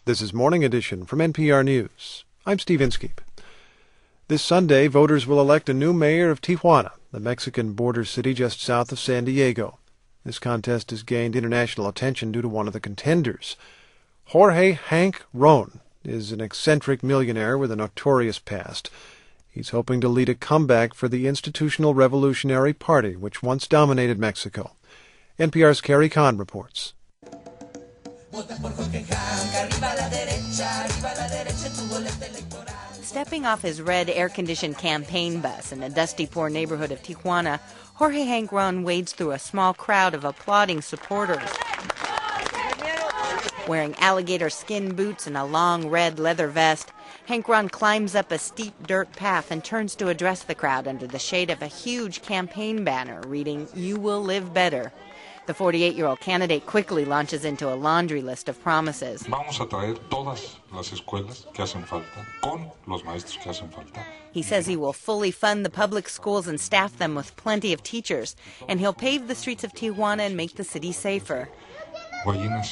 This is Morning Edition from NPR News. I'm Steve Inskeep. This Sunday, voters will elect a new mayor of Tijuana, the Mexican border city just south of San Diego. This contest has gained international attention due to one of the contenders. Jorge Hank Ron is an eccentric millionaire with a notorious past. He's hoping to lead a comeback for the Institutional Revolutionary Party, which once dominated Mexico. NPR's Carrie Kahn reports. Stepping off his red air-conditioned campaign bus in a dusty, poor neighborhood of Tijuana, Jorge Hank Ron wades through a small crowd of applauding supporters. Wearing alligator skin boots and a long red leather vest, Hank Ron climbs up a steep dirt path and turns to address the crowd under the shade of a huge campaign banner reading, "You will live better." The 48-year-old candidate quickly launches into a laundry list of promises. Vamos a traer todas las escuelas que hacen falta, con los maestros que hacen falta. He says he will fully fund the public schools and staff them with plenty of teachers, and he'll pave the streets of Tijuana and make the city safer. Guayinas.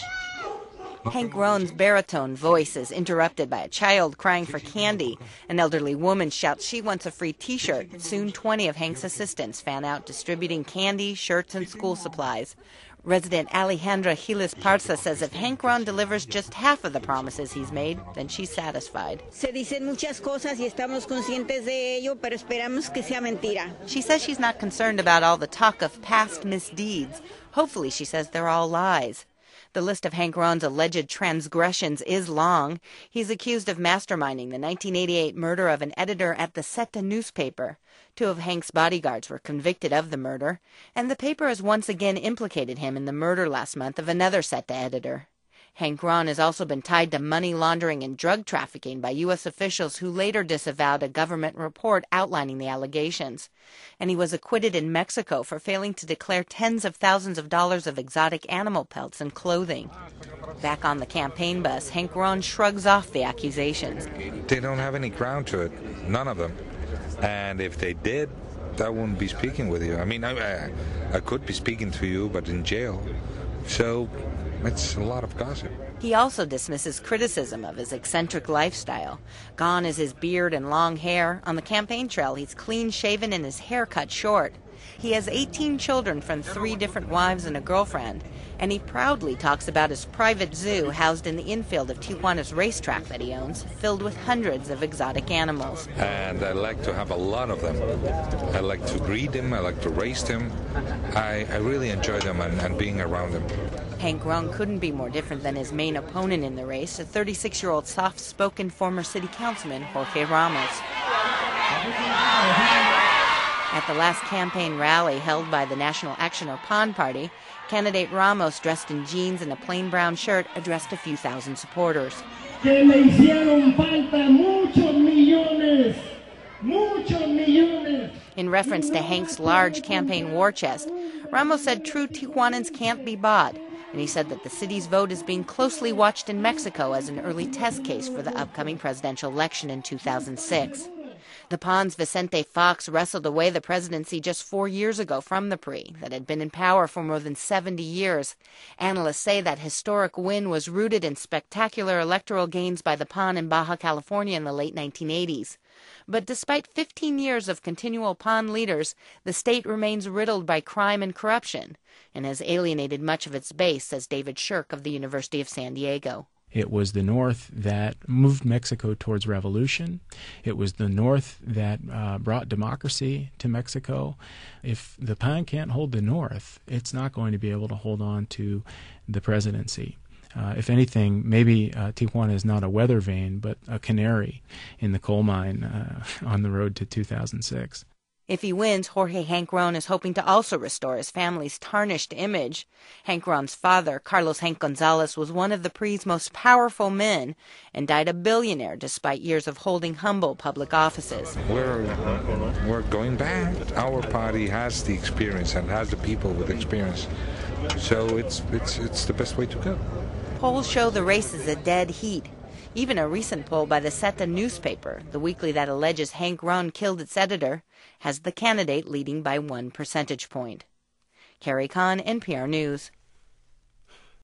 Hank Ron's baritone voice is interrupted by a child crying for candy. An elderly woman shouts she wants a free T-shirt. Soon 20 of Hank's assistants fan out distributing candy, shirts, and school supplies. Resident Alejandra Giles Parza says if Hank Ron delivers just half of the promises he's made, then she's satisfied. Se dicen muchas cosas y estamos conscientes de ello, pero esperamos que sea mentira. She says she's not concerned about all the talk of past misdeeds. Hopefully, she says they're all lies. The list of Hank Ron's alleged transgressions is long. He's accused of masterminding the 1988 murder of an editor at the Zeta newspaper. 2 of Hank's bodyguards were convicted of the murder, and the paper has once again implicated him in the murder last month of another Zeta editor. Hank Ron has also been tied to money laundering and drug trafficking by U.S. officials who later disavowed a government report outlining the allegations. And he was acquitted in Mexico for failing to declare tens of thousands of dollars of exotic animal pelts and clothing. Back on the campaign bus, Hank Ron shrugs off the accusations. They don't have any ground to it, none of them. And if they did, I wouldn't be speaking with you. I mean, I could be speaking to you, but in jail. So it's a lot of gossip. He also dismisses criticism of his eccentric lifestyle. Gone is his beard and long hair. On the campaign trail, he's clean-shaven and his hair cut short. He has 18 children from 3 different wives and a girlfriend, and he proudly talks about his private zoo housed in the infield of Tijuana's racetrack that he owns, filled with hundreds of exotic animals. And I like to have a lot of them. I like to breed them, I like to raise them. I really enjoy them and being around them. Hank Ron couldn't be more different than his main opponent in the race, a 36-year-old soft-spoken former city councilman, Jorge Ramos. At the last campaign rally held by the National Action or PAN Party, candidate Ramos, dressed in jeans and a plain brown shirt, addressed a few thousand supporters. Que me hicieron falta muchos millones, muchos millones. In reference to Hank's large campaign war chest, Ramos said true Tijuanans can't be bought, and he said that the city's vote is being closely watched in Mexico as an early test case for the upcoming presidential election in 2006. The PAN's Vicente Fox wrestled away the presidency just 4 years ago from the PRI that had been in power for more than 70 years. Analysts say that historic win was rooted in spectacular electoral gains by the PAN in Baja California in the late 1980s. But despite 15 years of continual PAN leaders, the state remains riddled by crime and corruption and has alienated much of its base, says David Shirk of the University of San Diego. It was the North that moved Mexico towards revolution. It was the North that brought democracy to Mexico. If the PAN can't hold the North, it's not going to be able to hold on to the presidency. If anything, maybe Tijuana is not a weather vane, but a canary in the coal mine on the road to 2006. If he wins, Jorge Hank Ron is hoping to also restore his family's tarnished image. Hank Ron's father, Carlos Hank Gonzalez, was one of the PRI's most powerful men and died a billionaire despite years of holding humble public offices. We're going back. Our party has the experience and has the people with experience. So it's the best way to go. Polls show the race is a dead heat. Even a recent poll by the Zeta newspaper, the weekly that alleges Hank Ron killed its editor, has the candidate leading by 1 percentage point. Carrie Kahn, NPR News.